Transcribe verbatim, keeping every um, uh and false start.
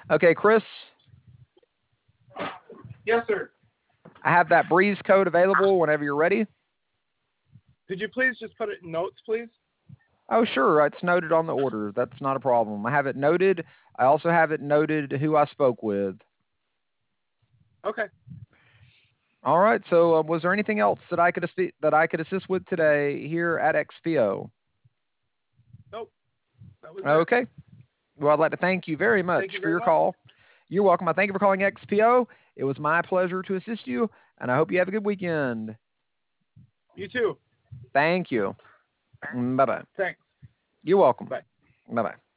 Okay, Chris, Yes, sir. I have that breeze code available whenever you're ready. Could you please just put it in notes, please? Oh, sure. It's noted on the order. That's not a problem. I have it noted. I also have it noted who I spoke with. Okay. All right. So, uh, was there anything else that I could assi- that I could assist with today here at X P O? Nope. That was it. Okay. Well, I'd like to thank you very Thank much you for very your much. call. You're welcome. I thank you for calling X P O. It was my pleasure to assist you, and I hope you have a good weekend. You too. Thank you. Bye bye. Thanks. You're welcome. Bye. Bye bye.